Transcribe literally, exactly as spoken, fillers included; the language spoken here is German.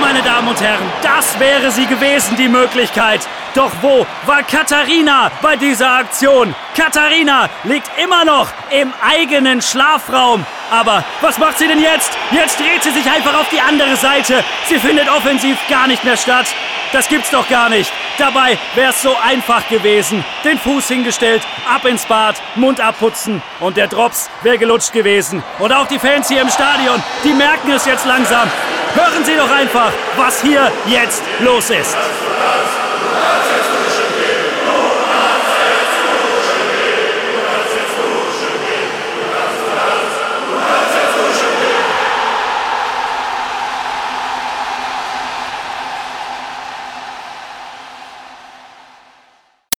meine Damen und Herren, das wäre sie gewesen, die Möglichkeit. Doch wo war Katharina bei dieser Aktion? Katharina liegt immer noch im eigenen Schlafraum. Aber was macht sie denn jetzt? Jetzt dreht sie sich einfach auf die andere Seite. Sie findet offensiv gar nicht mehr statt. Das gibt's doch gar nicht. Dabei wäre es so einfach gewesen. Den Fuß hingestellt, ab ins Bad, Mund abputzen und der Drops wäre gelutscht gewesen. Und auch die Fans hier im Stadion, die merken es jetzt langsam. Hören Sie doch einfach, was hier jetzt los ist.